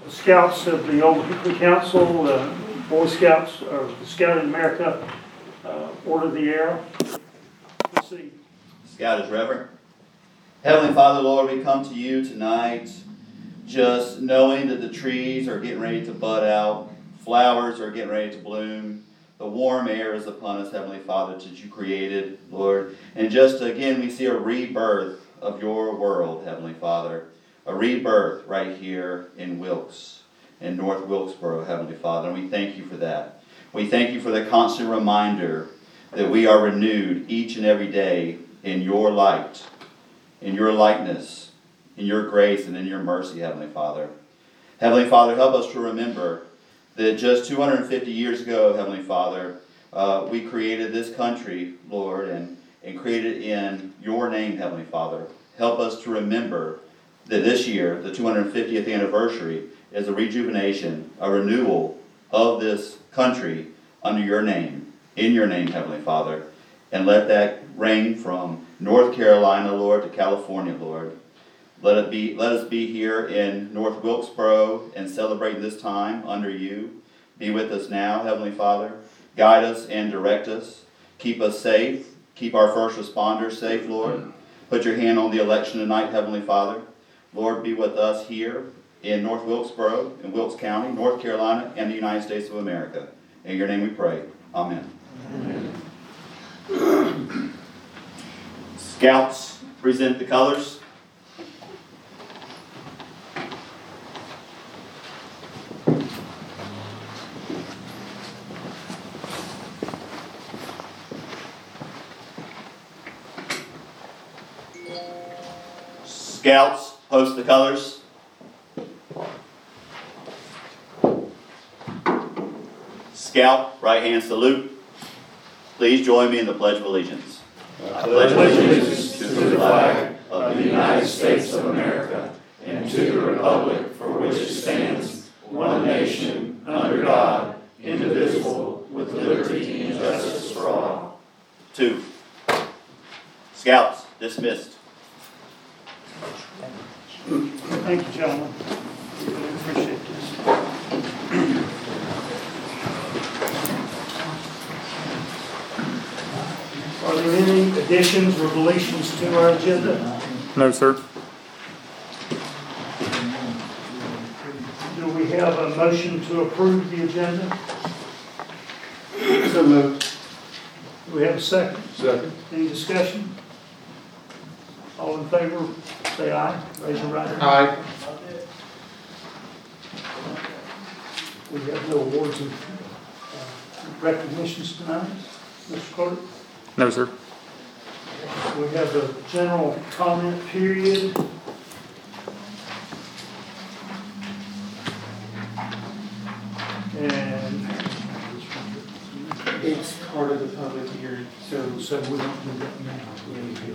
Scouts of the Old Hickory Council, Boy Scouts, or the Scout in America, Order the Arrow. Let's see. Scout is Reverend. Heavenly Father, Lord, we come to you tonight just knowing that the trees are getting ready to bud out, flowers are getting ready to bloom, the warm air is upon us, Heavenly Father, that you created, Lord. And just again, we see a rebirth of your world, Heavenly Father. A rebirth right here in Wilkes, in North Wilkesboro, Heavenly Father. And we thank you for that. We thank you for the constant reminder that we are renewed each and every day in your light, in your likeness, in your grace, and in your mercy, Heavenly Father. Heavenly Father, help us to remember that just 250 years ago, Heavenly Father, we created this country, Lord, and created it in your name, Heavenly Father. Help us to remember that this year, the 250th anniversary, is a rejuvenation, a renewal of this country under your name, in your name, Heavenly Father. And let that reign from North Carolina, Lord, to California, Let us be here in North Wilkesboro and celebrate this time under you. Be with us now, Heavenly Father. Guide us and direct us. Keep us safe. Keep our first responders safe, Lord. Put your hand on the election tonight, Heavenly Father. Lord, be with us here in North Wilkesboro, in Wilkes County, North Carolina, and the United States of America. In your name we pray. Amen. Amen. Scouts, present the colors. Scouts, host the colors. Scout, right hand salute. Please join me in the Pledge of Allegiance. I pledge allegiance to the flag of the United States of America and to the republic for which it stands, one nation, under God, indivisible, with liberty and justice for all. 2. Scouts, dismissed. Thank you, gentlemen. Really appreciate this. Are there any additions or deletions to our agenda? No, sir. Do we have a motion to approve the agenda? So moved. Do we have a second? Second. Any discussion? All in favor, say aye. Raise your right hand. Aye. We have no awards and recognitions tonight, Mr. Clerk. No, sir. We have a general comment period. And it's part of the public hearing, so we don't do that now.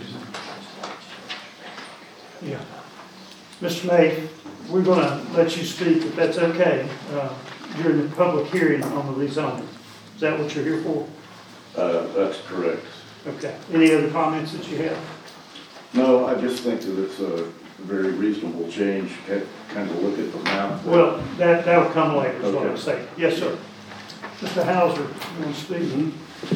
Yeah. Mr. May, we're going to let you speak if that's okay during the public hearing on the rezoning. Is that what you're here for? That's correct. Okay. Any other comments that you have? No, I just think that it's a very reasonable change. Kind of look at the map. Well, that'll come later, is what I'm Okay. saying. Yes, sir. Mr. Hauser, you want to speak?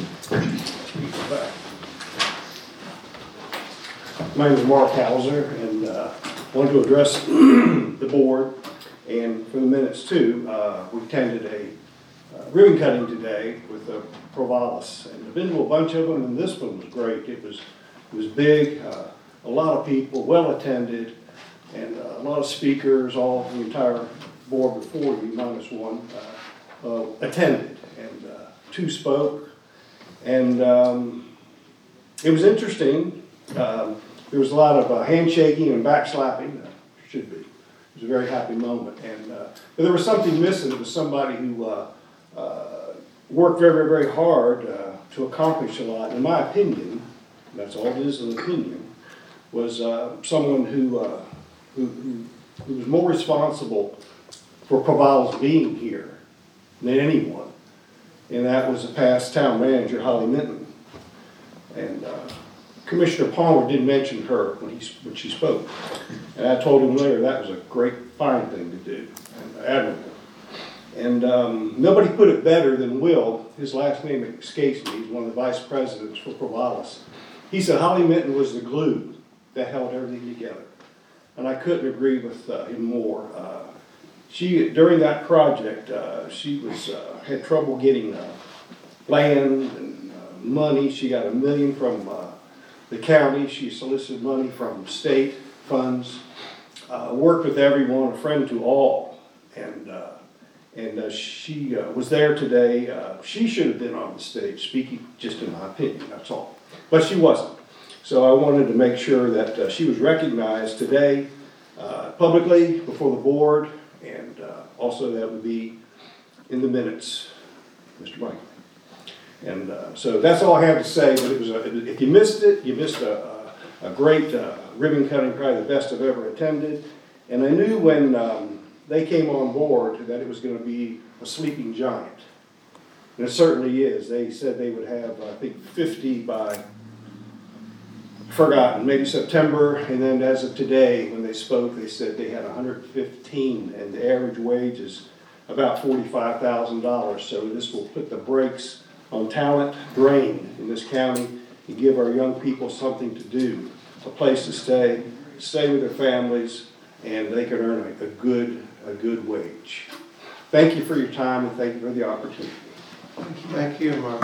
My name is Mark Hauser, and wanted to address the board, and for the minutes too. We attended a ribbon cutting today with Provalis, and there've been a bunch of them, and this one was great. It was big, a lot of people, well attended, and a lot of speakers. All the entire board before you, minus one, attended, and 2 spoke, and it was interesting. There was a lot of handshaking and backslapping. Should be. It was a very happy moment, and but there was something missing. It was somebody who worked very, very hard to accomplish a lot. In my opinion, that's all it is, an opinion, was someone who was more responsible for Provalis being here than anyone, and that was the past town manager, Holly Minton. And Commissioner Palmer did mention her when she spoke. And I told him later that was a great, fine thing to do, and admirable. And nobody put it better than Will. His last name escapes me. He's one of the vice presidents for Provalis. He said Holly Minton was the glue that held everything together. And I couldn't agree with him more. During that project, she had trouble getting land and money. She got $1 million from the county. She solicited money from state funds. Worked with everyone, a friend to all. And she was there today. She should have been on the stage speaking, just in my opinion, that's all. But she wasn't. So I wanted to make sure that she was recognized today publicly before the board, and also that would be in the minutes, Mr. Mike. And so that's all I have to say. But it was if you missed it, you missed a great ribbon cutting, probably the best I've ever attended. And I knew when they came on board that it was going to be a sleeping giant. And it certainly is. They said they would have, I think, 50 by, forgotten, maybe September. And then as of today, when they spoke, they said they had 115, and the average wage is about $45,000. So this will put the brakes on talent drain in this county and give our young people something to do, a place to stay with their families, and they can earn a good wage. Thank you for your time, and thank you for the opportunity. Thank you, Mark.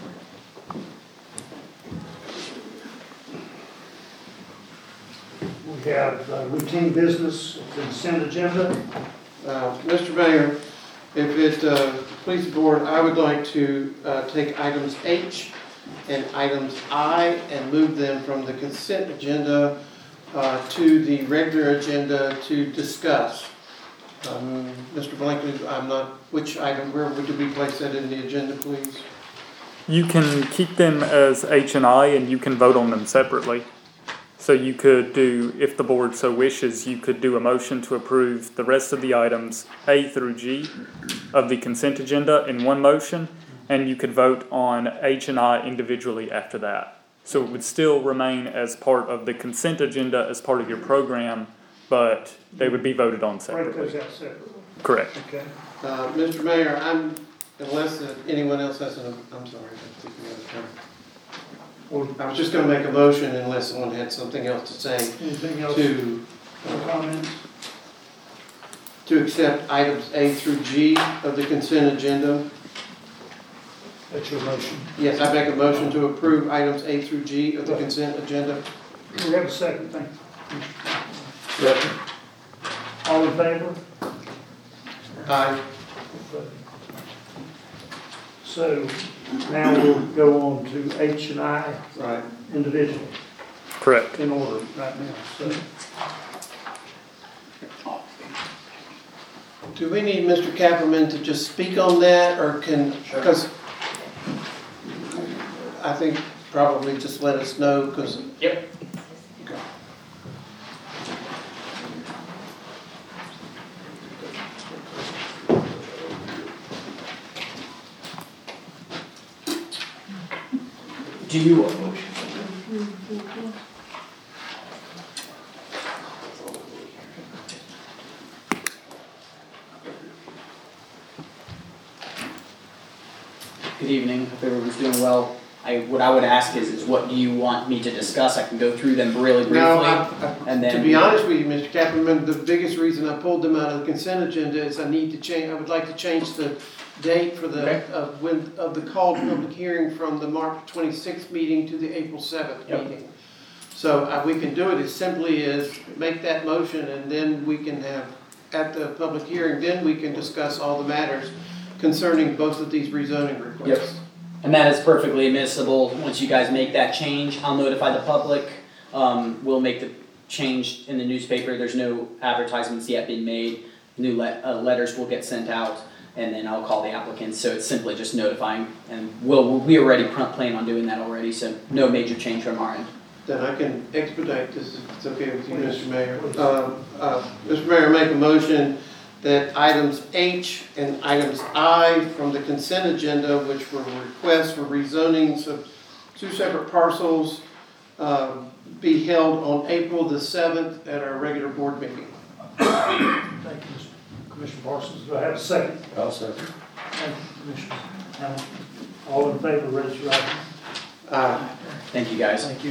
We have routine business, consent agenda. Mr. Mayor, if it please the board, I would like to take items H and items I and move them from the consent agenda to the regular agenda to discuss. Mr. Blankley, I'm not, which item, where would we place that in the agenda, please? You can keep them as H and I, and you can vote on them separately. So you could do, if the board so wishes, you could do a motion to approve the rest of the items A through G of the consent agenda in one motion, and you could vote on H and I individually after that. So it would still remain as part of the consent agenda as part of your program, but they would be voted on Break separately. those out separately. Correct. Okay. Mr. Mayor, unless anyone else has I'm sorry, I'm thinking out of turn. I was just going to make a motion unless someone had something else to say. Anything else? No comments? To accept items A through G of the consent agenda. That's your motion. Yes, I make a motion to approve items A through G of the consent agenda. We have a second, thank you. All in favor? Aye. So now we'll go on to H and I Right. individually, Correct. in order right now. So Do we need Mr. Kapperman to just speak on that, or because I think probably just let us know, because. Yep. Okay. Do you? Good evening. Hope everyone's doing well. What I would ask is what do you want me to discuss? I can go through them really briefly. No, and then to be honest with you, Mr. Kapperman, the biggest reason I pulled them out of the consent agenda is I would like to change the date for the, of the called public hearing from the March 26th meeting to the April 7th meeting. So we can do it as simply as make that motion, and then we can have, at the public hearing, then we can discuss all the matters concerning both of these rezoning requests. Yep. And that is perfectly admissible. Once you guys make that change, I'll notify the public. We'll make the change in the newspaper. There's no advertisements yet being made. New letters will get sent out, and then I'll call the applicants. So it's simply just notifying, and we already plan on doing that already. So no major change from our end. Then I can expedite this if it's okay with you, Mr. Mayor. Mr. Mayor, make a motion that items H and items I from the consent agenda, which were requests for rezonings of two separate parcels be held on April the 7th at our regular board meeting. Thank you, Commissioner Parsons. Do I have a second? I'll second. Thank you, Commissioner Allen. All in favor, raise your right hand. Thank you, guys. Thank you.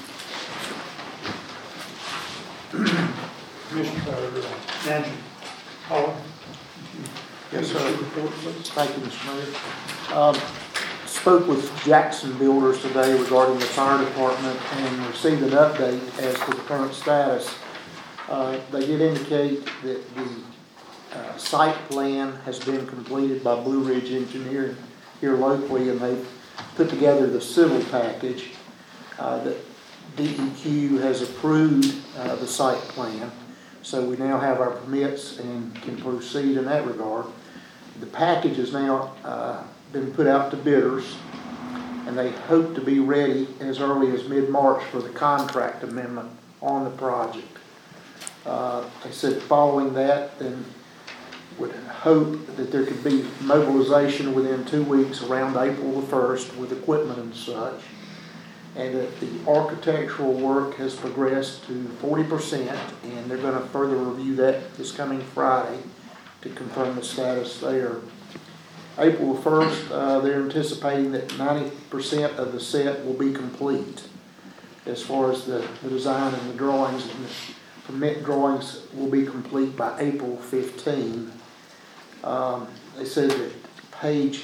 Commissioner, Manager Howard. Yes, sir. Report, please. Thank you, Mr. Mayor. Spoke with Jackson Builders today regarding the fire department and received an update as to the current status. They did indicate that the site plan has been completed by Blue Ridge Engineering here locally, and they've put together the civil package. That DEQ has approved the site plan, so we now have our permits and can proceed in that regard. The package has now been put out to bidders, and they hope to be ready as early as mid-March for the contract amendment on the project. They said following that, then would hope that there could be mobilization within 2 weeks around April the 1st with equipment and such, and that the architectural work has progressed to 40%, and they're going to further review that this coming Friday to confirm the status there. April 1st, they're anticipating that 90% of the set will be complete as far as the design and the drawings, and the permit drawings will be complete by April 15. They said that Page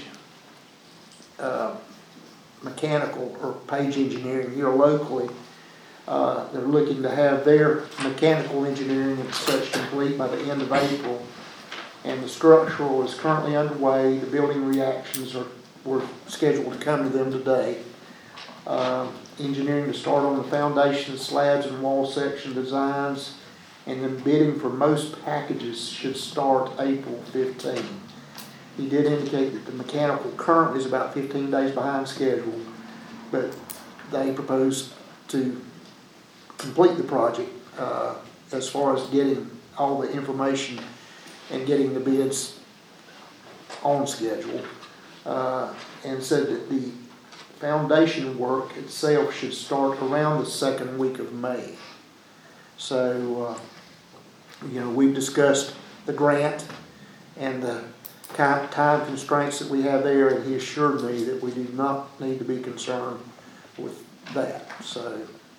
Mechanical or Page Engineering here locally, they're looking to have their mechanical engineering and such complete by the end of April. And the structural is currently underway. The building reactions were scheduled to come to them today. Engineering to start on the foundation, slabs, and wall section designs, and then bidding for most packages should start April 15. He did indicate that the mechanical currently is about 15 days behind schedule, but they propose to complete the project as far as getting all the information and getting the bids on schedule, and said that the foundation work itself should start around the second week of May. So, we've discussed the grant and the time constraints that we have there, and he assured me that we do not need to be concerned with that. So,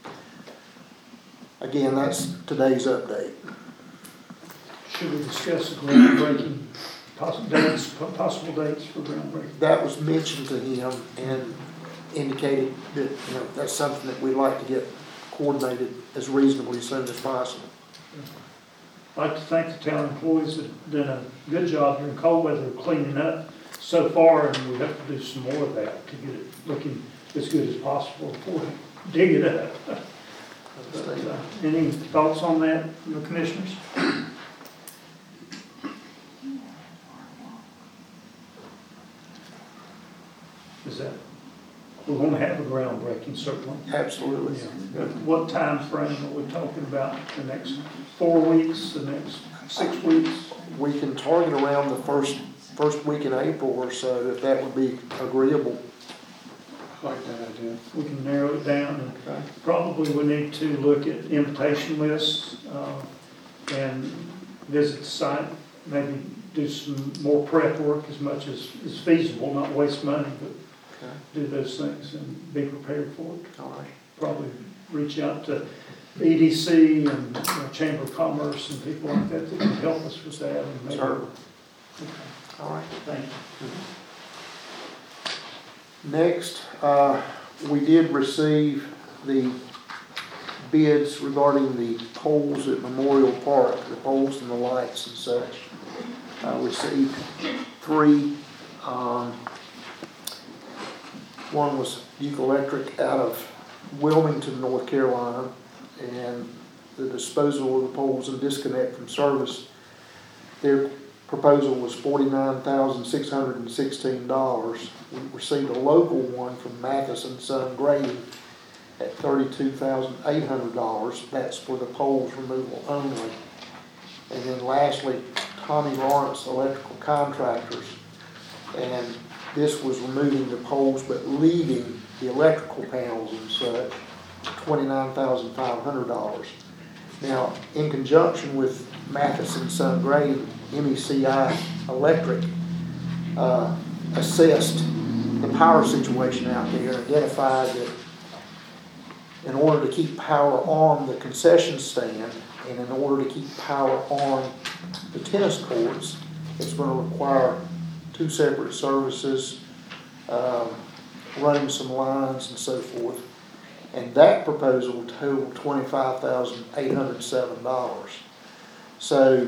again, that's today's update. Should we discuss the groundbreaking possible dates for groundbreaking? That was mentioned to him and indicated that that's something that we'd like to get coordinated as reasonably soon as possible. I'd like to thank the town employees that have done a good job during cold weather cleaning up so far, and we have to do some more of that to get it looking as good as possible before we dig it up. But, any thoughts on that, commissioners? Is that, we're going to have a groundbreaking, certainly. Absolutely. Yeah. What time frame are we talking about? The next 4 weeks, the next 6 weeks? We can target around the first week in April or so, if that would be agreeable. I like that idea. We can narrow it down, and probably we need to look at invitation lists and visit the site, maybe do some more prep work as much as is feasible, not waste money, but do those things and be prepared for it. All right. Probably reach out to EDC and Chamber of Commerce and people like that that can help us with that. And maybe, Sure. Okay. All right. Thank you. Next, we did receive the bids regarding the poles at Memorial Park, the poles and the lights and such. Received 3. One was Duke Electric out of Wilmington, North Carolina, and the disposal of the poles and disconnect from service. Their proposal was $49,616. We received a local one from Mathis and Son Grading at $32,800. That's for the poles removal only. And then lastly, Tommy Lawrence Electrical Contractors, and this was removing the poles but leaving the electrical panels and such. $29,500. Now, in conjunction with Matheson Son Gray, MECI Electric assessed the power situation out there, identified that in order to keep power on the concession stand and in order to keep power on the tennis courts, it's going to require two separate services, running some lines and so forth. And that proposal totaled $25,807. So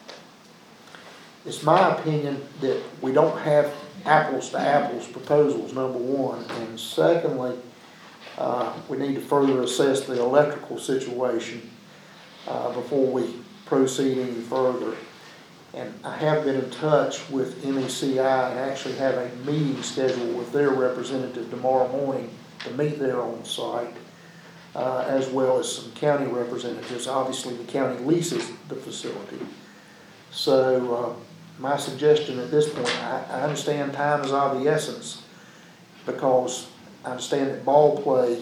it's my opinion that we don't have apples to apples proposals, number one. And secondly, we need to further assess the electrical situation before we proceed any further. And I have been in touch with MECI and actually have a meeting scheduled with their representative tomorrow morning to meet there on site, as well as some county representatives. Obviously, the county leases the facility. So my suggestion at this point, I understand time is of the essence because I understand that ball play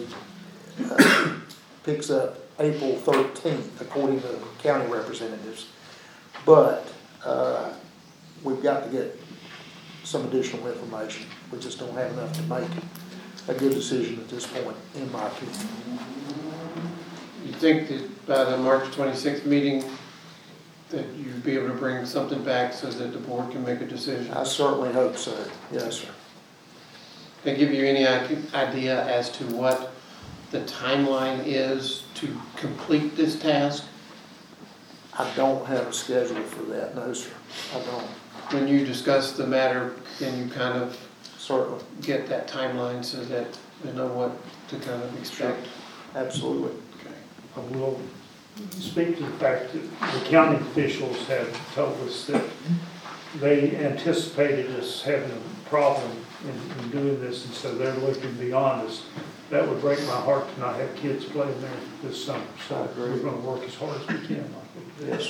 picks up April 13th, according to county representatives. But we've got to get some additional information. We just don't have enough to make a good decision at this point, in my opinion. You think that by the March 26th meeting, that you'd be able to bring something back so that the board can make a decision? I certainly hope so, yes, sir. Can I give you any idea as to what the timeline is to complete this task? I don't have a schedule for that, no, sir. I don't. When you discuss the matter, can you kind of Certainly. get that timeline so that we know what to kind of expect? Absolutely. Okay. I will speak to the fact that the county officials have told us that they anticipated us having a problem in doing this, and so they're looking beyond us. That would break my heart to not have kids playing there this summer, so we're going to work as hard as we can. Yes.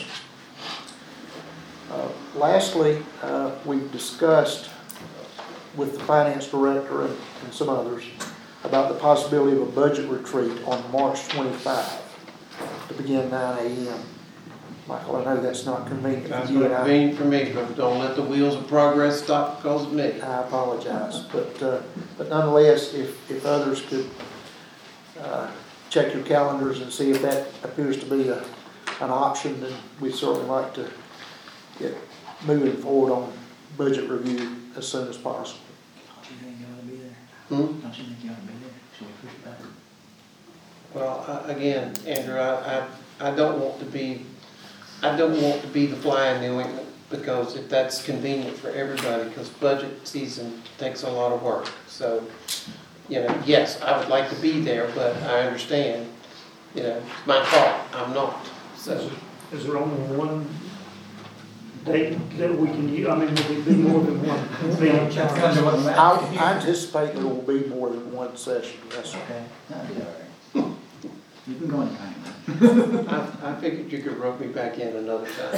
Lastly, we've discussed with the finance director and some others about the possibility of a budget retreat on March 25 to begin 9 a.m. Michael, I know that's not convenient That's for you. not convenient for me, but don't let the wheels of progress stop because of me. I apologize, but nonetheless, if others could check your calendars and see if that appears to be an option, then we'd certainly like to get moving forward on budget review as soon as possible. Don't you think you ought to be there? Hmm? Don't you think you ought to be there? Should we push it back? Well, again, Andrew, I don't want to be the fly in the ointment, because if that's convenient for everybody, because budget season takes a lot of work. So, yes, I would like to be there, but I understand, it's my fault, I'm not, so. Is there only one date that we can use? I mean, will it be more than one meeting? I anticipate there will be more than one session, yes, sir. Okay, that'd be all right. You've been going time. I figured you could rope me back in another time.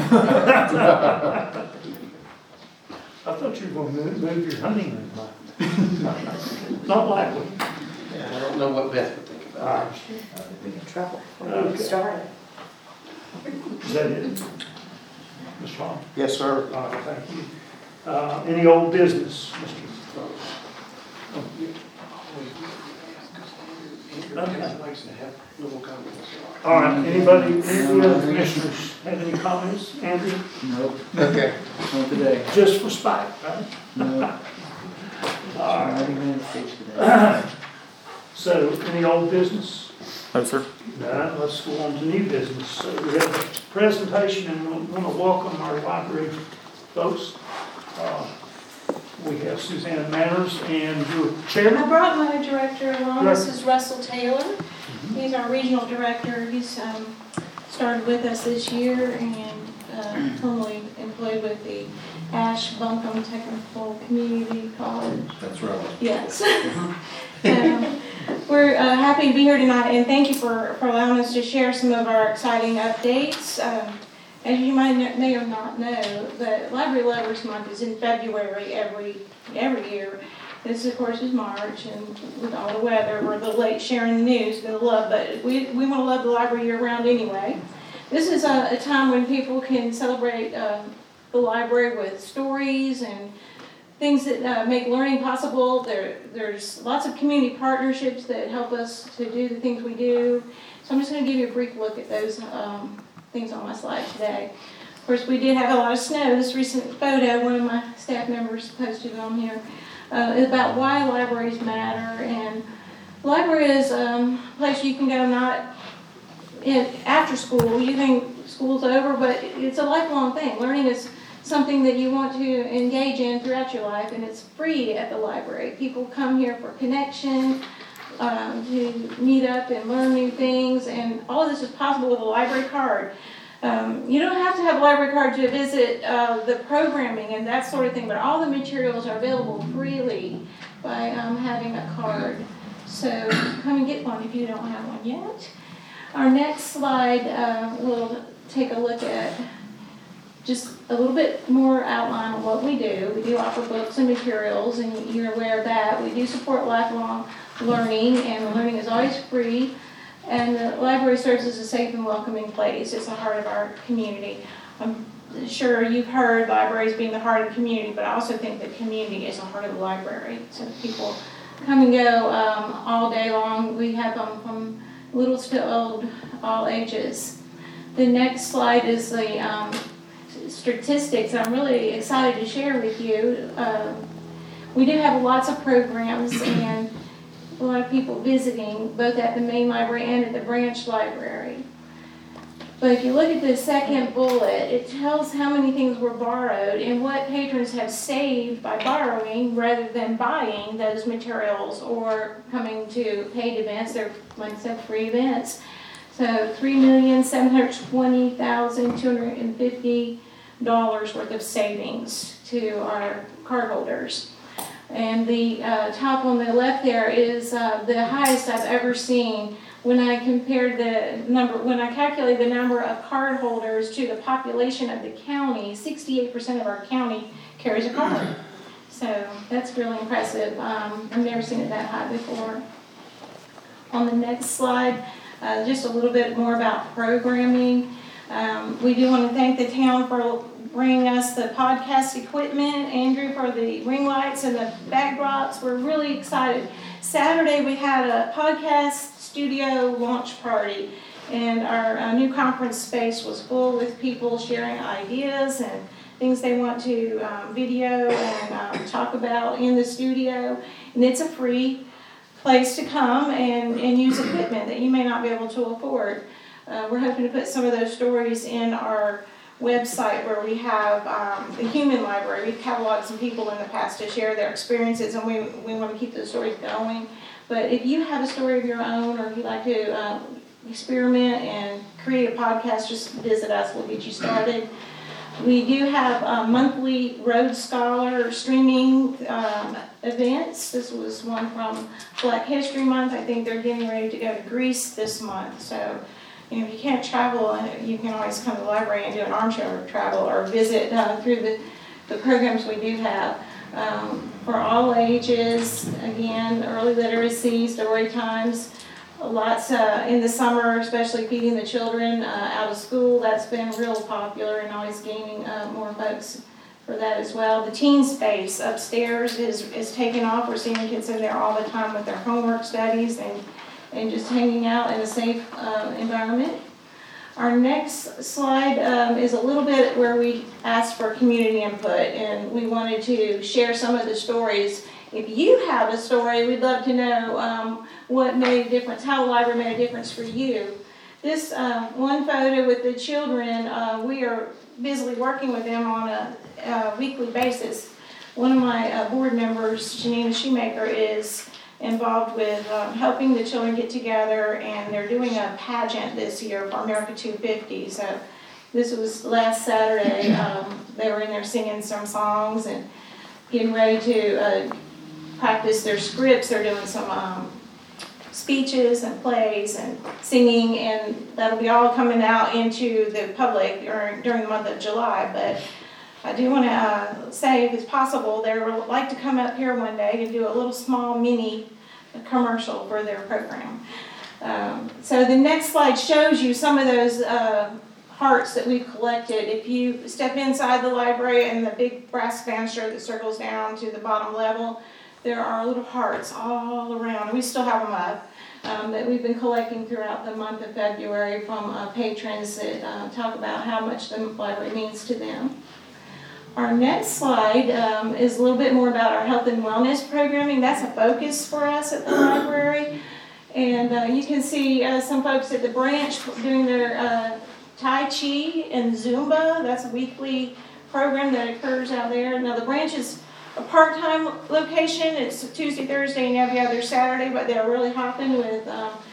I thought you were going to move your honeymoon. Not likely. Yeah, I don't know what Beth would think All about right. it. Be in trouble. Okay. Started. Is that it? Ms. Hall? Yes, sir. All right, thank you. Any old business, Mr. All right, any other commissioners have any comments? Andrew? Nope, Okay. not today. Just for spite, right? Nope. All right. 90 minutes each today. So, any old business? No, sir. All right, let's go on to new business. So we have a presentation and we want to welcome our library folks. We have Suzanne Manners and your I chairman. brought my director along. This is Russell Taylor. He's our regional director. He's started with us this year and formerly employed with the Ash Buncombe Technical Community College. That's right. Yes. We're happy to be here tonight, and thank you for allowing us to share some of our exciting updates. As you may or not know, the Library Lovers Month is in February every year, This, of course, is March, and with all the weather, we're a little late sharing the news, but we want to love the library year-round anyway. This is a time when people can celebrate the library with stories and things that make learning possible. There's lots of community partnerships that help us to do the things we do. So I'm just going to give you a brief look at those things on my slide today. Of course, we did have a lot of snow. This recent photo, one of my staff members posted on here, is about why libraries matter. And library is a place you can go not after school. You think school's over, but it's a lifelong thing. Learning is something that you want to engage in throughout your life, and it's free at the library. People come here for connection, to meet up and learn new things, and all of this is possible with a library card. You don't have to have a library card to visit the programming and that sort of thing, but all the materials are available freely by having a card. So come and get one if you don't have one yet. Our next slide, we'll take a look at just a little bit more outline on what we do. We do offer books and materials, and you're aware of that. We do support lifelong learning, and learning is always free. And the library serves as a safe and welcoming place. It's the heart of our community. I'm sure you've heard libraries being the heart of the community, but I also think that community is the heart of the library. So people come and go all day long. We have them from little to old, all ages. The next slide is the statistics I'm really excited to share with you. We do have lots of programs and a lot of people visiting both at the main library and at the branch library. But if you look at the second bullet, it tells how many things were borrowed and what patrons have saved by borrowing rather than buying those materials or coming to paid events. They're, like I said, free events. So $3,720,250 worth of savings to our cardholders. And the top on the left there is the highest I've ever seen when I compared when I calculated the number of card holders to the population of the county. 68% of our county carries a card. So that's really impressive. I've never seen it that high before. On the next slide, just a little bit more about programming. We do want to thank the town for bringing us the podcast equipment, Andrew for the ring lights and the backdrops. We're really excited. Saturday we had a podcast studio launch party, and our new conference space was full with people sharing ideas and things they want to video and talk about in the studio. And it's a free place to come and use equipment that you may not be able to afford. We're hoping to put some of those stories in our website where we have the human library. We've cataloged some people in the past to share their experiences, and we want to keep those stories going. But if you have a story of your own, or if you'd like to experiment and create a podcast, just visit us. We'll get you started. We do have monthly Rhodes Scholar streaming events. This was one from Black History Month. I think they're getting ready to go to Greece this month. So if you can't travel, you can always come to the library and do an armchair travel or visit through the programs we do have. For all ages, again, early literacy, story times, lots in the summer, especially feeding the children out of school. That's been real popular and always gaining more folks for that as well. The teen space upstairs is taking off. We're seeing kids in there all the time with their homework studies and just hanging out in a safe environment. Our next slide is a little bit where we asked for community input, and we wanted to share some of the stories. If you have a story, we'd love to know what made a difference, how the library made a difference for you. This one photo with the children, we are busily working with them on a weekly basis. One of my board members, Janina Shoemaker, is involved with helping the children get together, and they're doing a pageant this year for America 250. So this was last Saturday. They were in there singing some songs and getting ready to practice their scripts. They're doing some speeches and plays and singing, and that'll be all coming out into the public during the month of July. But I do want to say, if it's possible, they would like to come up here one day and do a little small mini commercial for their program. So the next slide shows you some of those hearts that we've collected. If you step inside the library and the big brass banister that circles down to the bottom level, there are little hearts all around. We still have them up. That we've been collecting throughout the month of February from patrons that talk about how much the library means to them. Our next slide is a little bit more about our health and wellness programming. That's a focus for us at the library. And you can see some folks at the branch doing their Tai Chi and Zumba. That's a weekly program that occurs out there. Now the branch is a part-time location. It's Tuesday, Thursday, and every other Saturday, but they're really hopping with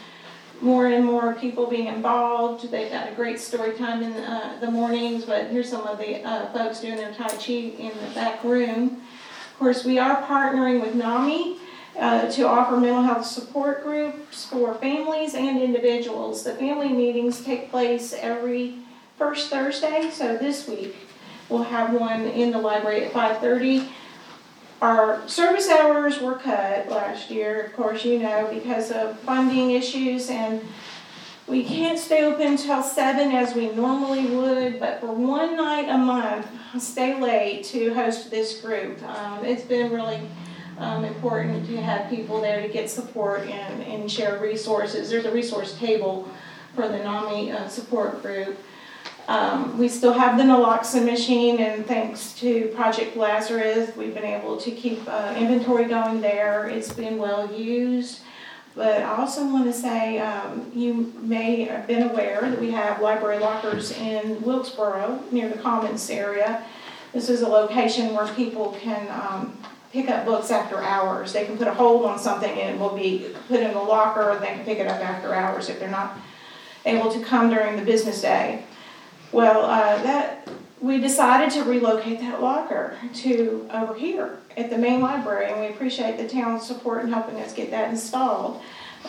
more and more people being involved. They've got a great story time in the mornings, but here's some of the folks doing their Tai Chi in the back room. Of course, we are partnering with NAMI to offer mental health support groups for families and individuals. The family meetings take place every first Thursday, so this week we'll have one in the library at 5:30. Our service hours were cut last year, of course, you know, because of funding issues, and we can't stay open till 7 as we normally would, but for one night a month, stay late to host this group. It's been really important to have people there to get support and share resources. There's a resource table for the NAMI support group. We still have the naloxone machine, and thanks to Project Lazarus, we've been able to keep inventory going there. It's been well used. But I also want to say, you may have been aware that we have library lockers in Wilkesboro near the Commons area. This is a location where people can pick up books after hours. They can put a hold on something and it will be put in the locker, and they can pick it up after hours if they're not able to come during the business day. Well, we decided to relocate that locker to over here at the main library, and we appreciate the town's support in helping us get that installed.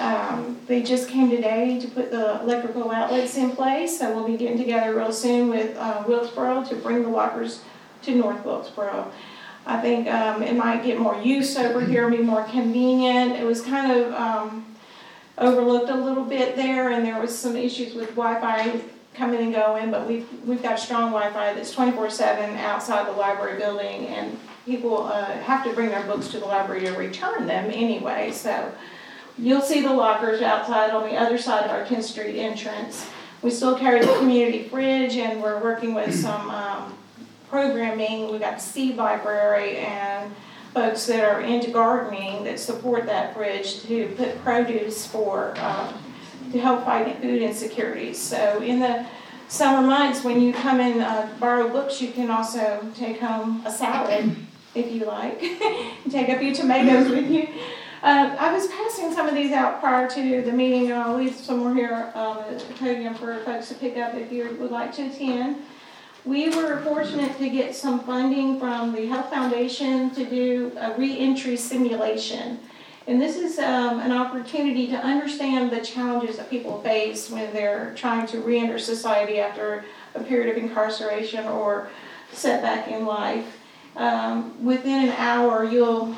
They just came today to put the electrical outlets in place, so we'll be getting together real soon with Wilkesboro to bring the lockers to North Wilkesboro. I think it might get more use over here, be more convenient. It was kind of overlooked a little bit there, and there was some issues with Wi-Fi coming and going, but we've got strong Wi-Fi that's 24/7 outside the library building, and people have to bring their books to the library to return them anyway. So you'll see the lockers outside on the other side of our 10th Street entrance. We still carry the community fridge, and we're working with some programming. We've got the Seed Library and folks that are into gardening that support that fridge to put produce for to help fight food insecurities. So in the summer months, when you come and borrow books, you can also take home a salad if you like. Take a few tomatoes with you. I was passing some of these out prior to the meeting, and I'll leave some more here at the podium for folks to pick up if you would like to attend. We were fortunate to get some funding from the Health Foundation to do a re-entry simulation. And this is an opportunity to understand the challenges that people face when they're trying to re-enter society after a period of incarceration or setback in life. Within an hour, you'll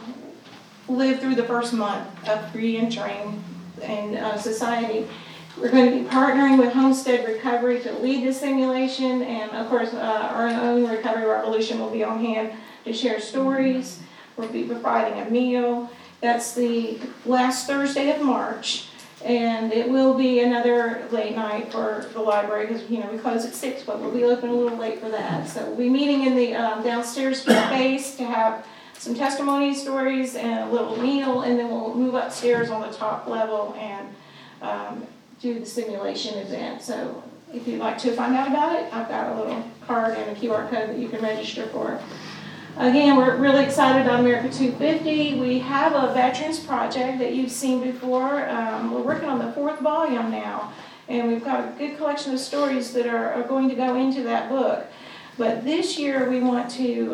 live through the first month of re-entering in society. We're going to be partnering with Homestead Recovery to lead the simulation, and of course our own Recovery Revolution will be on hand to share stories. We'll be providing a meal. That's the last Thursday of March, and it will be another late night for the library because we close at 6, but we'll be open a little late for that. So we'll be meeting in the downstairs space to have some testimony stories and a little meal, and then we'll move upstairs on the top level and do the simulation event. So if you'd like to find out about it, I've got a little card and a QR code that you can register for. Again, we're really excited about America 250. We have a veterans project that you've seen before. We're working on the 4th volume now, and we've got a good collection of stories that are going to go into that book. But this year we want to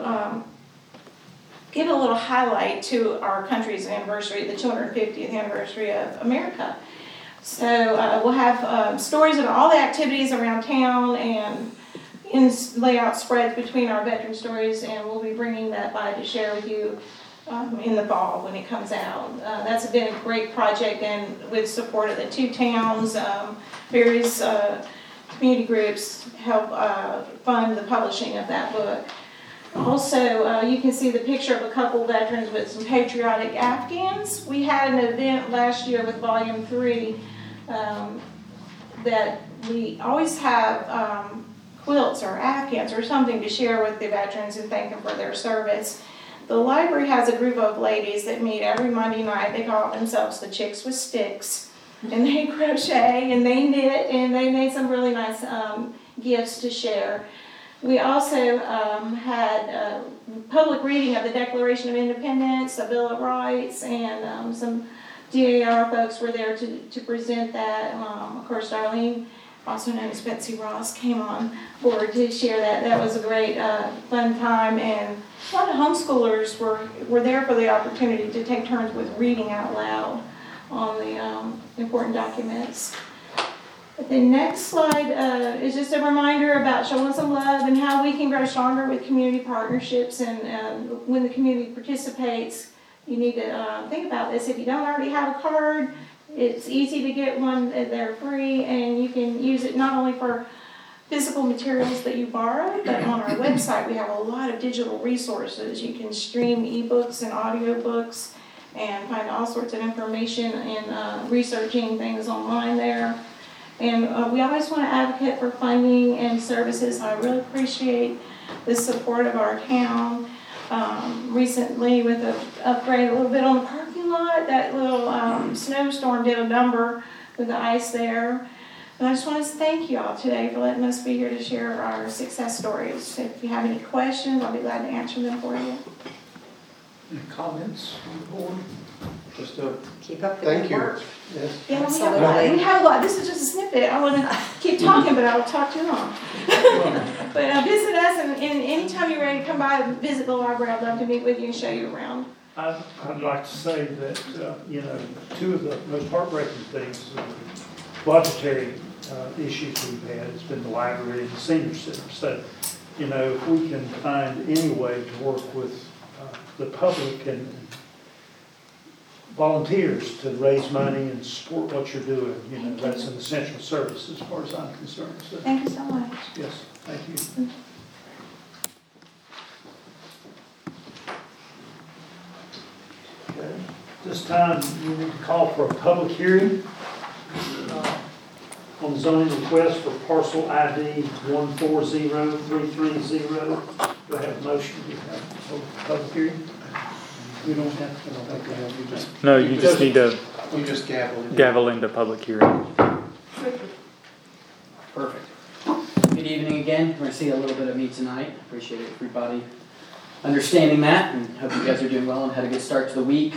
give a little highlight to our country's anniversary, the 250th anniversary of America. So we'll have stories of all the activities around town and lay out spreads between our veteran stories, and we'll be bringing that by to share with you in the fall when it comes out. That's been a great project, and with support of the two towns, various community groups help fund the publishing of that book. Also, you can see the picture of a couple veterans with some patriotic Afghans. We had an event last year with Volume 3 that we always have quilts or Afghans or something to share with the veterans and thank them for their service. The library has a group of ladies that meet every Monday night. They call themselves the Chicks with Sticks. And they crochet and they knit and they made some really nice gifts to share. We also had a public reading of the Declaration of Independence, the Bill of Rights, and some DAR folks were there to present that. Of course, Darlene, also known as Betsy Ross, came on board to share that. That was a great fun time, and a lot of homeschoolers were there for the opportunity to take turns with reading out loud on the important documents. The next slide is just a reminder about showing some love and how we can grow stronger with community partnerships. And when the community participates, you need to think about this. If you don't already have a card, it's easy to get one. They're free, and you can use it not only for physical materials that you borrow, but on our website we have a lot of digital resources. You can stream ebooks and audiobooks and find all sorts of information and researching things online there. And we always want to advocate for funding and services. I really appreciate the support of our town. Recently, with an upgrade a little bit on the parking lot, that little snowstorm did a number with the ice there. And I just want to thank you all today for letting us be here to share our success stories. If you have any questions, I'll be glad to answer them for you. Any comments from the board? Just a Keep up the thank good you. work. Yes. Yeah, Absolutely. we have a lot. This is just a snippet. I want to keep talking, but I will talk too long. But visit us, and anytime you're ready to come by and visit the library, I'd love to meet with you and show you around. I'd like to say that, two of the most heartbreaking things, budgetary issues we've had, has been the library and the senior center. So, if we can find any way to work with the public and volunteers to raise money and support what you're doing, that's an essential service as far as I'm concerned. So, Thank you so much. yes, thank you. Okay. This time, we need to call for a public hearing on the zoning request for parcel ID 140330. Do I have a motion? Do you have a public hearing? We don't have to. I don't think we have. You just. No, you just need to You just gavel into public hearing. Perfect. Good evening again. We're going to see a little bit of me tonight. Appreciate everybody understanding that, and hope you guys are doing well and had a good start to the week.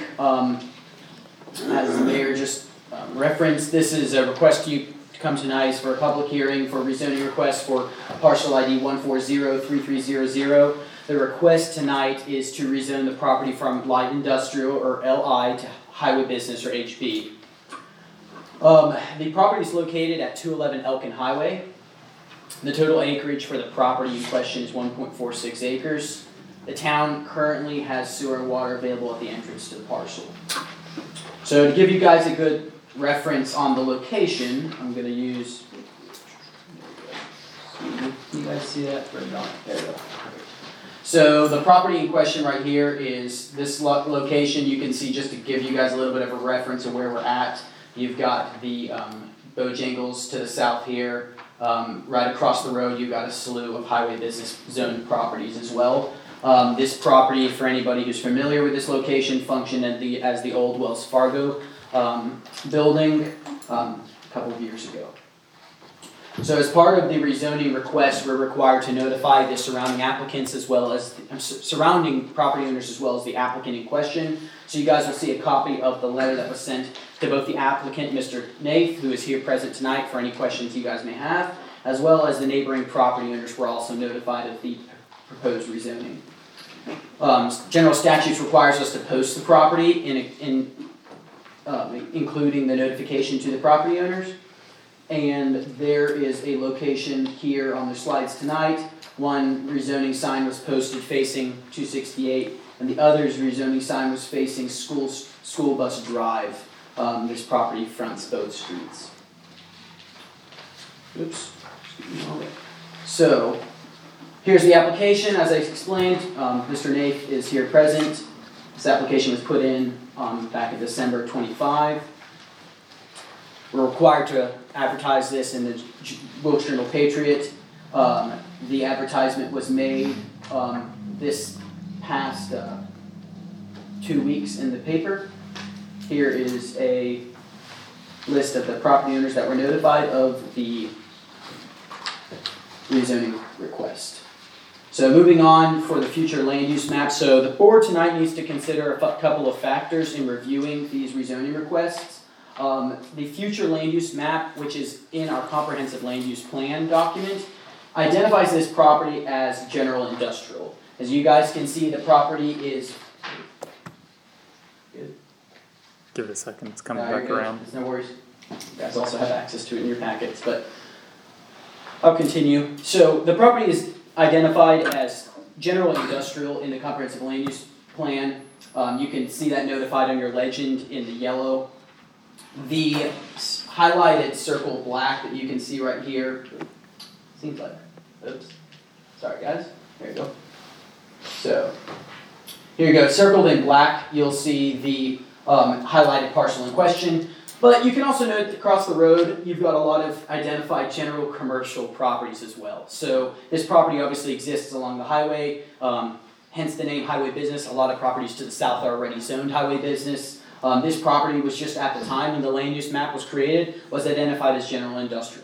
As the mayor just referenced, this is a request to you to come tonight for a public hearing for rezoning request for parcel ID 1403300. The request tonight is to rezone the property from light industrial, or LI, to highway business, or HB. The property is located at 211 Elkin Highway. The total acreage for the property in question is 1.46 acres. The town currently has sewer and water available at the entrance to the parcel. So to give you guys a good reference on the location, I'm going to use, you guys see that? There we go. So the property in question right here is this location. You can see, just to give you guys a little bit of a reference of where we're at, you've got the Bojangles to the south here. Right across the road, you've got a slew of highway business zone properties as well. This property, for anybody who's familiar with this location, functioned as the old Wells Fargo building a couple of years ago. So as part of the rezoning request, we're required to notify the surrounding applicants as well as surrounding property owners as well as the applicant in question. So you guys will see a copy of the letter that was sent to both the applicant, Mr. Nath, who is here present tonight for any questions you guys may have, as well as the neighboring property owners were also notified of the proposed rezoning. General statutes requires us to post the property including the notification to the property owners. and there is a location here on the slides tonight. One rezoning sign was posted facing 268, and the other's rezoning sign was facing School Bus Drive. This property fronts both streets. Oops. Excuse me a moment. So, here's the application. As I explained, Mr. Nath is here present. This application was put in back in December 25. We're required to advertise this in the Wilkes Journal Patriot. The advertisement was made this past 2 weeks in the paper. Here is a list of the property owners that were notified of the rezoning request. So moving on for the future land use map. So the board tonight needs to consider a couple of factors in reviewing these rezoning requests. The future land use map, which is in our comprehensive land use plan document, identifies this property as general industrial. As you guys can see, the property is... Good. Give it a second, it's coming You're back good. around. There's no worries. You guys also have access to it in your packets, but I'll continue. So the property is identified as general industrial in the comprehensive land use plan. You can see that notified on your legend in the yellow. The highlighted circle black that you can see right here, seems like, oops, sorry guys, there you go. So, here you go, circled in black, you'll see the highlighted parcel in question. But you can also note across the road, you've got a lot of identified general commercial properties as well. So this property obviously exists along the highway, hence the name highway business. A lot of properties to the south are already zoned highway business. This property was just at the time when the land use map was created, was identified as general industrial.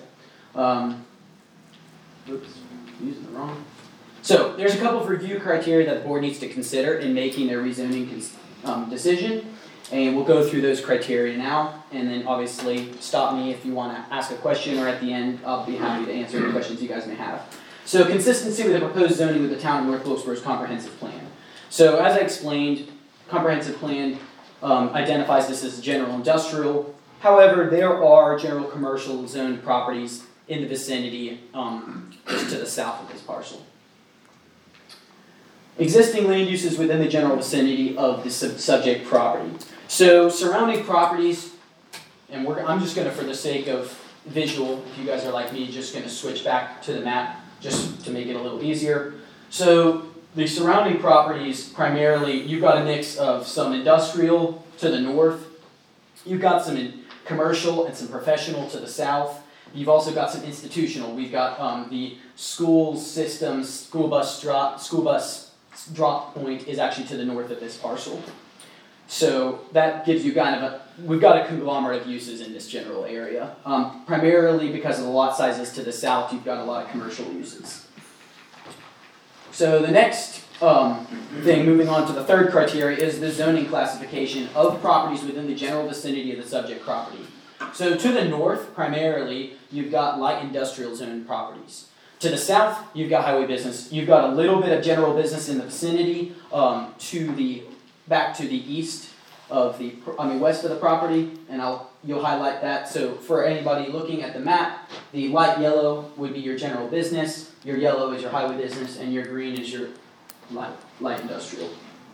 Oops, using the wrong. So there's a couple of review criteria that the board needs to consider in making their rezoning decision. And we'll go through those criteria now, and then obviously stop me if you want to ask a question, or at the end I'll be happy to answer any questions you guys may have. So consistency with the proposed zoning with the town of North Wilkesboro's comprehensive plan. So as I explained, comprehensive plan identifies this as general industrial. However, there are general commercial zoned properties in the vicinity just to the south of this parcel. Existing land uses within the general vicinity of the subject property. So surrounding properties, and I'm just going to, for the sake of visual, if you guys are like me, just going to switch back to the map just to make it a little easier. So the surrounding properties, primarily, you've got a mix of some industrial to the north. You've got some commercial and some professional to the south. You've also got some institutional. We've got the school systems, school bus drop point is actually to the north of this parcel. So that gives you kind of we've got a conglomerate of uses in this general area. Primarily because of the lot sizes to the south, you've got a lot of commercial uses. So the next thing, moving on to the third criteria, is the zoning classification of properties within the general vicinity of the subject property. So to the north, primarily, you've got light industrial zone properties. To the south, you've got highway business. You've got a little bit of general business in the vicinity back to the east of west of the property, and you'll highlight that. So for anybody looking at the map, the light yellow would be your general business, your yellow is your highway business, and your green is your light industrial.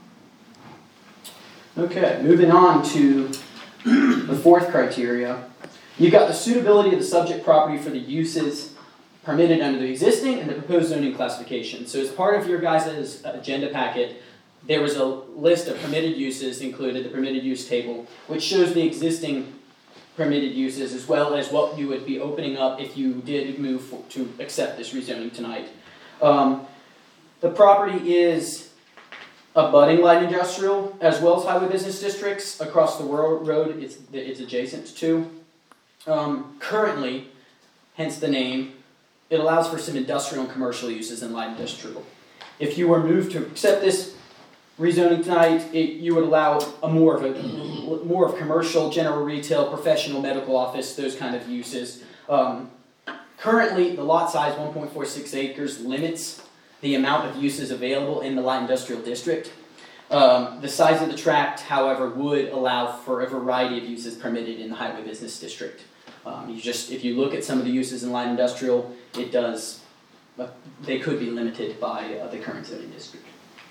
Okay, moving on to the fourth criteria. You've got the suitability of the subject property for the uses permitted under the existing and the proposed zoning classification. So as part of your guys' agenda packet, there was a list of permitted uses included, the permitted use table, which shows the existing permitted uses as well as what you would be opening up if you did move to accept this rezoning tonight. The property is abutting light industrial as well as highway business districts across the road it's adjacent to. Currently, hence the name, it allows for some industrial and commercial uses in light industrial. If you were moved to accept this rezoning tonight, you would allow more of commercial, general retail, professional, medical office, those kind of uses. Currently, the lot size, 1.46 acres, limits the amount of uses available in the light industrial district. The size of the tract, however, would allow for a variety of uses permitted in the highway business district. If you look at some of the uses in light industrial, it does, they could be limited by the current zoning district.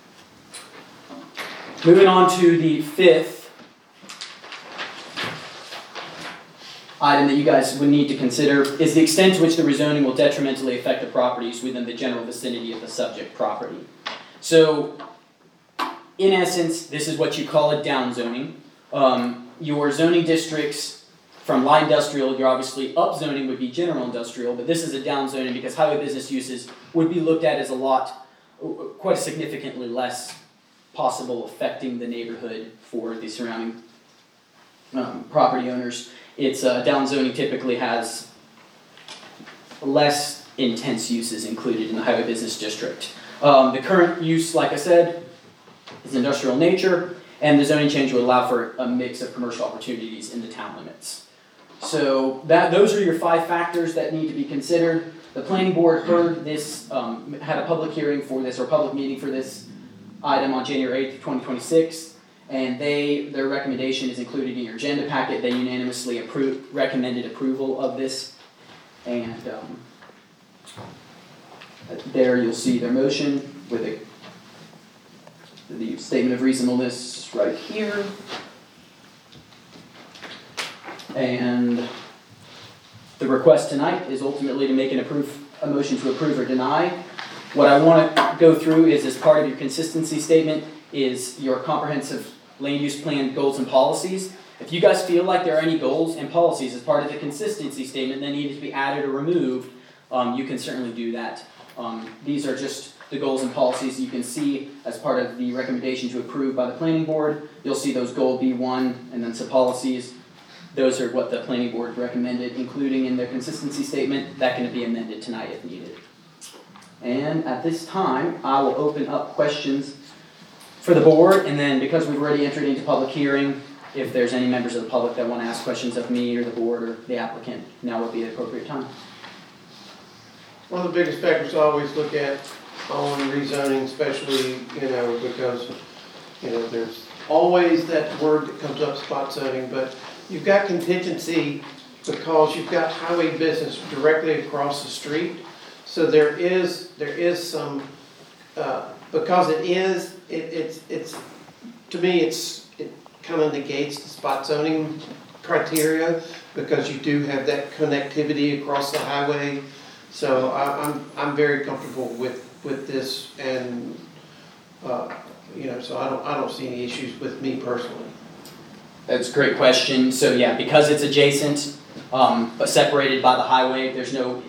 Moving on to the fifth item that you guys would need to consider is the extent to which the rezoning will detrimentally affect the properties within the general vicinity of the subject property. So, in essence, this is what you call a downzoning. Your zoning districts from light industrial, your obviously upzoning would be general industrial, but this is a downzoning because highway business uses would be looked at as quite significantly less possible affecting the neighborhood for the surrounding property owners. It's downzoning typically has less intense uses included in the highway business district. The current use, like I said, is industrial nature, and the zoning change would allow for a mix of commercial opportunities in the town limits. So those are your 5 factors that need to be considered. The planning board heard this, had a public hearing for this, or public meeting for this item on January 8th, 2026, and their recommendation is included in your agenda packet. They unanimously recommended approval of this, and there you'll see their motion with the statement of reasonableness right here. And the request tonight is ultimately to make a motion to approve or deny. What I want to go through is, as part of your consistency statement, is your comprehensive land use plan goals and policies. If you guys feel like there are any goals and policies as part of the consistency statement that need to be added or removed, you can certainly do that. These are just the goals and policies you can see as part of the recommendation to approve by the planning board. You'll see those goal B1 and then some policies. Those are what the planning board recommended, including in their consistency statement. That can be amended tonight if needed. And at this time, I will open up questions for the board, and then because we've already entered into public hearing, if there's any members of the public that want to ask questions of me or the board or the applicant, now would be the appropriate time. One of the biggest factors I always look at on rezoning, especially, because, there's always that word that comes up, spot zoning, but you've got contingency because you've got highway business directly across the street. So there is some, because it's to me, it kind of negates the spot zoning criteria because you do have that connectivity across the highway. So I'm very comfortable with this, and so I don't see any issues with me personally. That's a great question. So yeah, because it's adjacent, but separated by the highway, there's no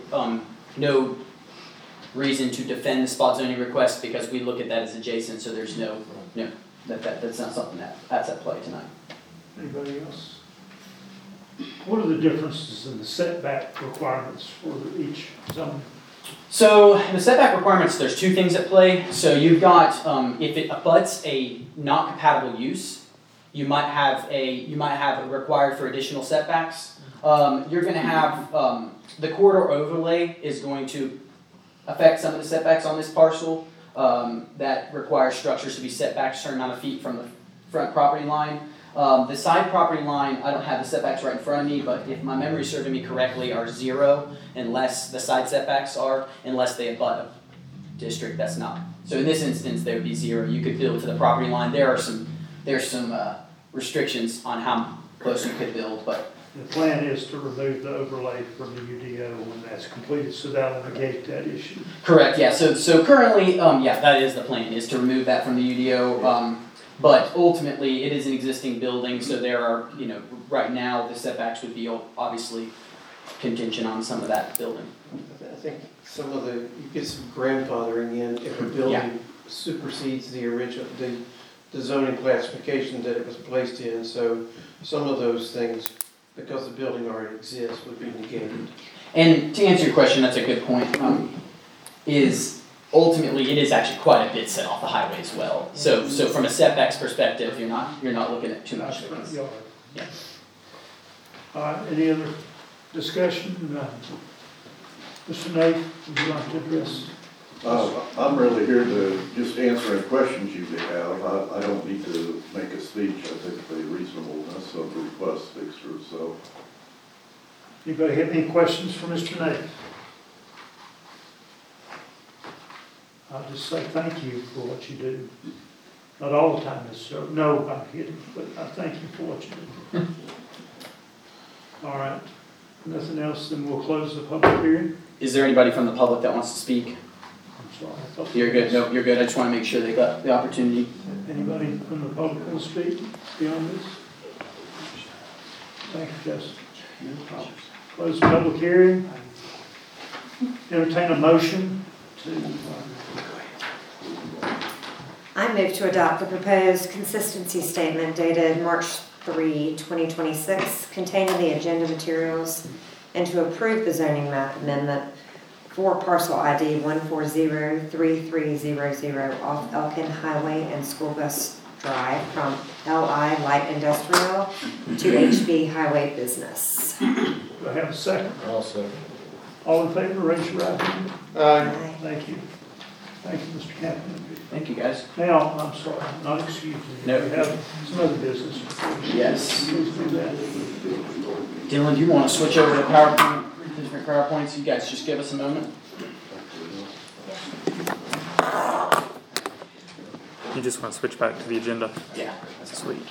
reason to defend the spot zoning request because we look at that as adjacent. So there's that's not something that's at play tonight. Anybody else? What are the differences in the setback requirements for each zone? So the setback requirements, there's 2 things at play. So you've got if it abuts a not compatible use, you might have a required for additional setbacks. You're going to have the corridor overlay is going to affect some of the setbacks on this parcel that requires structures to be set back a certain amount of feet from the front property line. The side property line, I don't have the setbacks right in front of me, but if my memory is serving me correctly, are 0 unless the side setbacks are, unless they abut a district that's not. So in this instance, they would be 0. You could build to the property line. There's some restrictions on how close you could build, but the plan is to remove the overlay from the UDO when that's completed, so that'll negate that issue. Correct. Yeah. So currently, that is the plan, is to remove that from the UDO. But ultimately, it is an existing building, so there are, right now the setbacks would be obviously contingent on some of that building. I think you get some grandfathering in if a building supersedes the original, the zoning classification that it was placed in. So some of those things, because the building already exists, would be negated. And to answer your question, that's a good point. Ultimately, it is actually quite a bit set off the highway as well. So from a setbacks perspective, you're not looking at too much difference. Yeah. All right. Any other discussion? Mr. Nate, would you like to address? I'm really here to just answer any questions you may have. I don't need to make a speech. I think the reasonableness of the request speaks for itself. Anybody have any questions for Mr. Nate? I'll just say thank you for what you do. Not all the time necessarily. No, I'm kidding, but I thank you for what you do. All right. Nothing else, then we'll close the public hearing. Is there anybody from the public that wants to speak? I'm sorry. I thought- You're good, no, you're good, I just wanna make sure they got the opportunity. Anybody from the public will speak beyond this? Thank you, Justin. Close the public hearing. Entertain a motion to, I move to adopt the proposed consistency statement dated March 3, 2026, containing the agenda materials, and to approve the zoning map amendment for parcel ID 1403300 off Elkin Highway and School Bus Drive from LI Light Industrial to HB Highway Business. do I have a second? I'll second. All in favor, raise your right hand. Aye. Thank you. Thank you, Mr. Captain. Thank you, guys. Now, I'm sorry, not excused. No. We have some other business. Yes. Please do that. Dylan, do you wanna switch over to PowerPoint, different PowerPoints? You guys just give us a moment. You just want to switch back to the agenda? Yeah. That's sweet.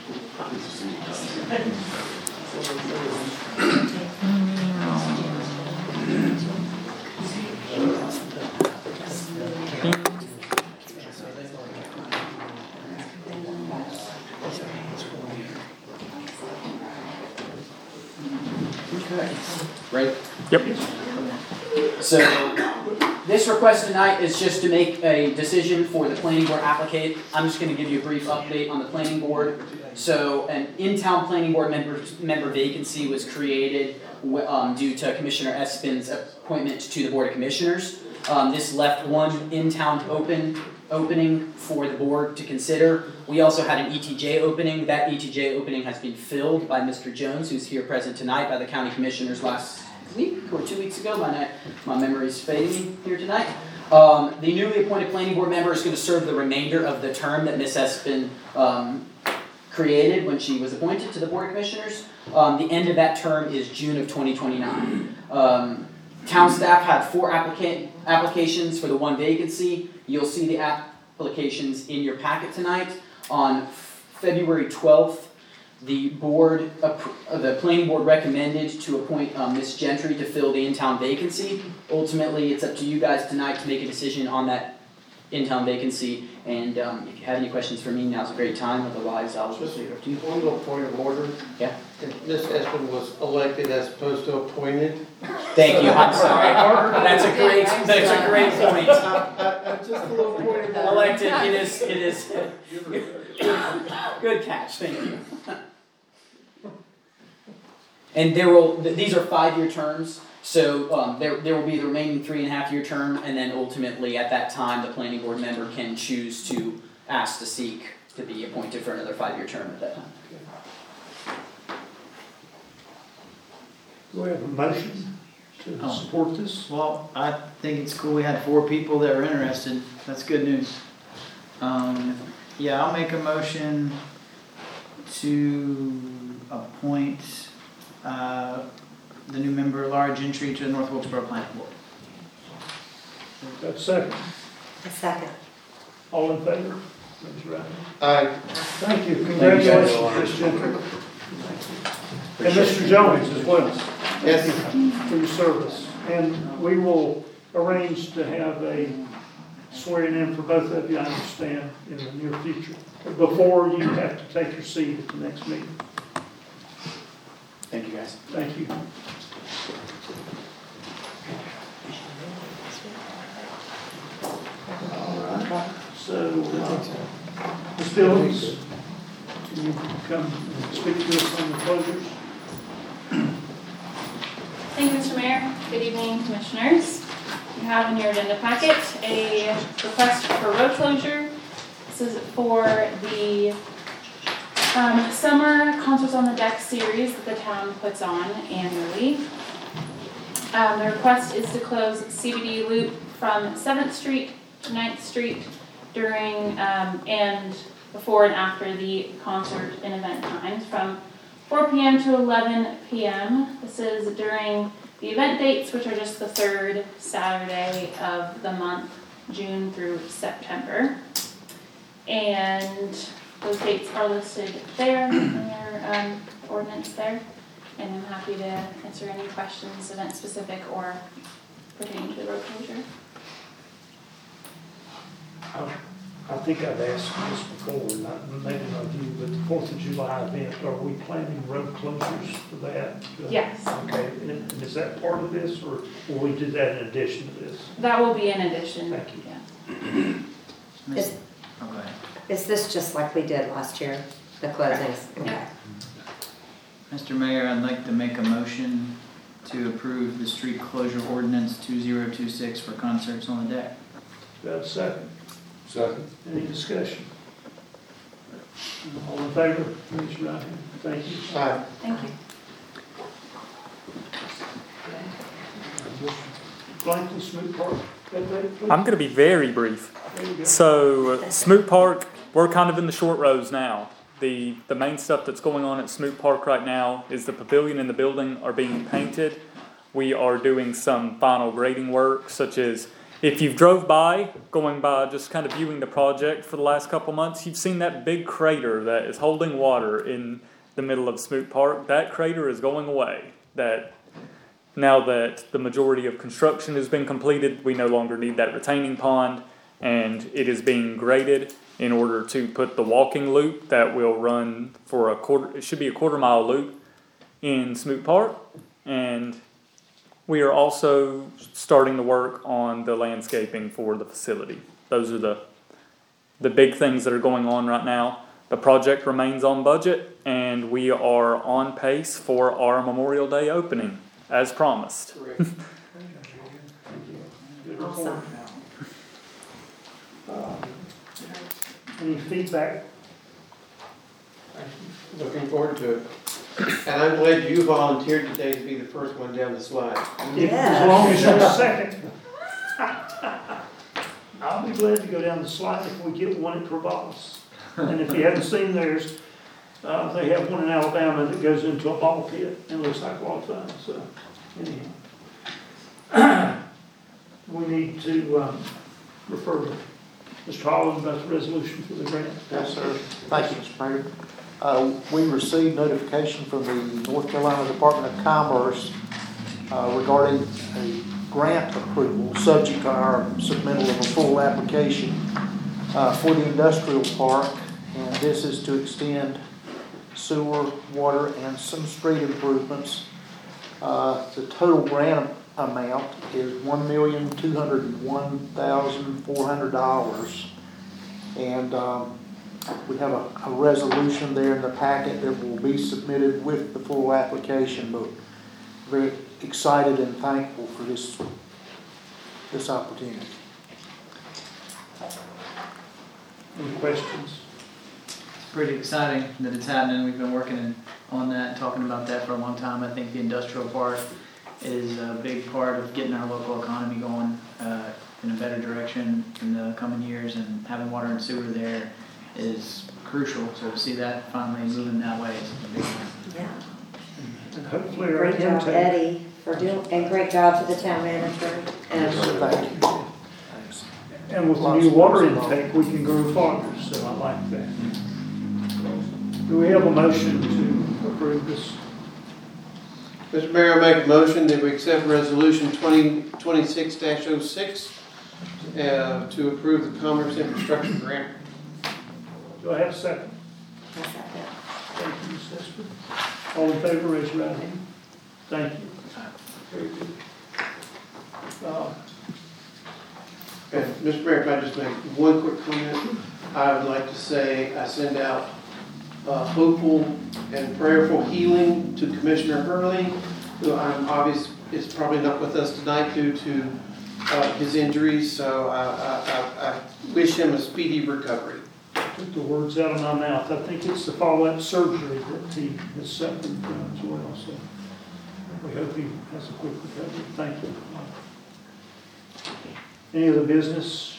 Right? Yep. So, this request tonight is just to make a decision for the planning board applicant. I'm just gonna give you a brief update on the planning board. So, an in-town planning board member vacancy was created due to Commissioner Espin's appointment to the Board of Commissioners. This left one in-town opening for the board to consider. We also had an ETJ opening. That ETJ opening has been filled by Mr. Jones, who's here present tonight, by the county commissioners last week or 2 weeks ago. My memory's fading here tonight. The newly appointed planning board member is going to serve the remainder of the term that Ms. Espin created when she was appointed to the Board of Commissioners. The end of that term is June of 2029. Town staff had 4 applications for the 1 vacancy. You'll see the applications in your packet tonight. On February 12th, the planning board recommended to appoint Ms. Gentry to fill the in-town vacancy. Ultimately, it's up to you guys tonight to make a decision on that in-town vacancy. And if you have any questions for me, now's a great time. Otherwise, I'll just leave it up to you. One little point of order. Yeah. Ms. Espin was elected as opposed to appointed. Thank you. I'm sorry. That's a great point. Just a little point of order. Elected. It is. Good catch. Thank you. And these are 5-year terms. So there will be the remaining 3.5-year term, and then ultimately at that time, the planning board member can choose to ask to seek to be appointed for another 5-year term at that time. Do we have a motion to support this? Well, I think it's cool we had 4 people that were interested. That's good news. Yeah, I'll make a motion to appoint the new member, Laura Gentry, to the North Wilkesboro Planning Board. Got a second? A second. All in favor? Raise your right hand. Aye. Thank you. Congratulations, Ms. Gentry. And Mr. Jones as well. Yes. Thank you for your service. And we will arrange to have a swearing in for both of you, I understand, in the near future. Before you have to take your seat at the next meeting. Thank you, guys. Thank you. All right. So, Ms. Billings, can you come and speak to us on the closures? Thank you, Mr. Mayor. Good evening, Commissioners. You have in your agenda packet a request for road closure. This is for the summer Concerts on the Deck series that the town puts on annually. The request is to close CBD Loop from 7th Street to 9th Street during and before and after the concert and event times from 4 p.m. to 11 p.m. This is during the event dates, which are just the third Saturday of the month, June through September. And those dates are listed there in your ordinance there. And I'm happy to answer any questions, event specific or pertaining to the road closure. I think I've asked this before, maybe not you, but the 4th of July event, are we planning road closures for that? Yes. Okay, and is that part of this, or will we do that in addition to this? That will be in addition. Thank you. Yeah. Is this just like we did last year, the closings? Okay. Mr. Mayor, I'd like to make a motion to approve the street closure ordinance 2026 for concerts on the deck. Do I have a second? Second. Any discussion? All in favor, raise your right hand. Thank you. Aye. Thank you. Blankley Smoot Park, update, please. I'm going to be very brief. There you go. So, Smoot Park, we're kind of in the short rows now. The main stuff that's going on at Smoot Park right now is the pavilion and the building are being painted. We are doing some final grading work, such as if you've drove by, going by just kind of viewing the project for the last couple months, you've seen that big crater that is holding water in the middle of Smoot Park. That crater is going away. Now that the majority of construction has been completed, we no longer need that retaining pond, and it is being graded in order to put the walking loop that will run for it should be a quarter-mile loop in Smoot Park. And we are also starting to work on the landscaping for the facility. Those are the big things that are going on right now. The project remains on budget, and we are on pace for our Memorial Day opening, as promised. Good report. Awesome. Any feedback? Looking forward to it. And I'm glad you volunteered today to be the first one down the slide. As long as you're the second. I'll be glad to go down the slide if we get one at Travalis. And if you haven't seen theirs, they have one in Alabama that goes into a ball pit and looks like a lot of fun. So, anyhow. We need to refer to Mr. Holland about the resolution for the grant. Yes, sir. Thank you, Mr. Mayor. We received notification from the North Carolina Department of Commerce regarding a grant approval, subject to our submittal of a full application for the industrial park. And this is to extend sewer, water, and some street improvements. The total grant amount is $1,201,400. And we have a resolution there in the packet that will be submitted with the full application, but very excited and thankful for this opportunity. Any questions? It's pretty exciting that it's happening. We've been working on that, talking about that for a long time. I think the industrial park is a big part of getting our local economy going in a better direction in the coming years, and having water and sewer there is crucial. So to see that finally moving that way is a big one. Yeah. And hopefully our Great job, intake. Eddie, for doing, and great job to the town manager. And Thank you. Thanks. And with the new water intake, we can go farther, so I like that. Do we have a motion to approve this? Mr. Mayor, I make a motion that we accept resolution 2026-06 to approve the Commerce Infrastructure Grant. Do I have a second? I'll second. Thank you, Ms. Esper. All in favor, raise your right hand. Thank you. Very good. And Mr. Mayor, if I just make one quick comment, I would like to say I send out hopeful and prayerful healing to Commissioner Hurley, who I'm obvious is probably not with us tonight due to his injuries. So I wish him a speedy recovery. Took the words out of my mouth. I think it's the follow-up surgery that he has suffered from as well. So we hope he has a quick recovery. Thank you. Any other business?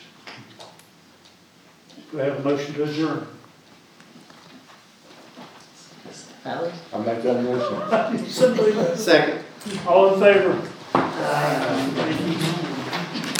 Do I have a motion to adjourn? Alex? I make that motion. Simply, Second. all in favor? Thank you.